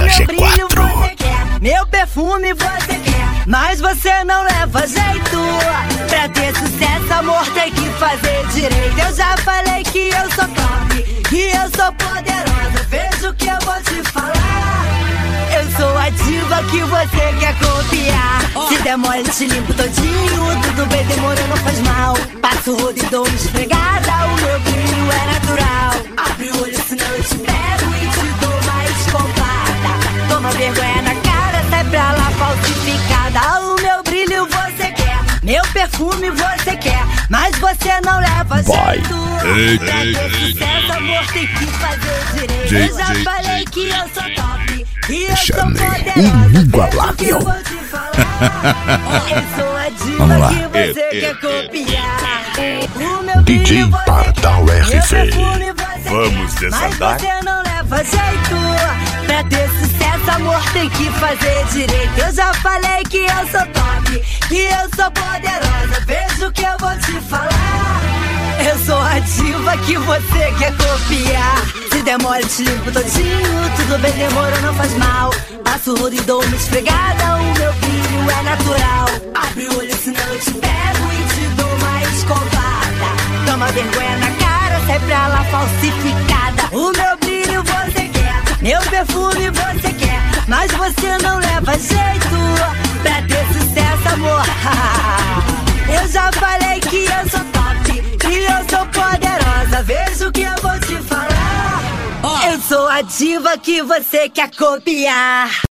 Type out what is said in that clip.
meu brilho G4. você quer, meu perfume você quer, mas você não leva jeito. Pra ter sucesso, amor, tem que fazer direito. Eu já falei que eu sou top, que eu sou poderosa. Veja o que eu vou te falar. Eu sou a diva que você quer copiar. Se der mole, te limpo todinho. Tudo bem, demorou, não faz mal. Passo o rodo e dou uma esfregada. O meu brilho é natural. Abre o olho, senão eu te pego e te dou uma escopada. Toma vergonha na cara, sai pra lá falsificada. O meu brilho você quer, meu perfume você quer, mas você não leva jeito. Pra ter sucesso, amor, tem que fazer direito. Eu já falei que eu sou top, que eu sou poderosa. Inigualável. Eu vou te falar. Eu sou a diva Vamos lá. que você quer copiar. O meu DJ brilho você Pardal quer, meu RC. perfume você Vamos quer, desandar? mas você não leva jeito. Pra ter sucesso, amor, tem que fazer direito. Eu já falei que eu sou top, que eu sou poderosa. Veja o que eu vou te falar. Eu sou a diva que você quer copiar. Se demora, te limpo todinho. Tudo bem, demorou, não faz mal. Passo o rodo e dou uma esfregada. O meu brilho é natural. Abre o olho, senão eu te pego e te dou uma escovada. Toma vergonha na cara, sai pra lá falsificada. O meu brilho você quer, meu perfume você quer, mas você não leva jeito. Pra ter sucesso, amor. Eu já falei que eu sou top, que eu sou poderosa. Veja o que eu vou te falar. Eu sou a diva que você quer copiar.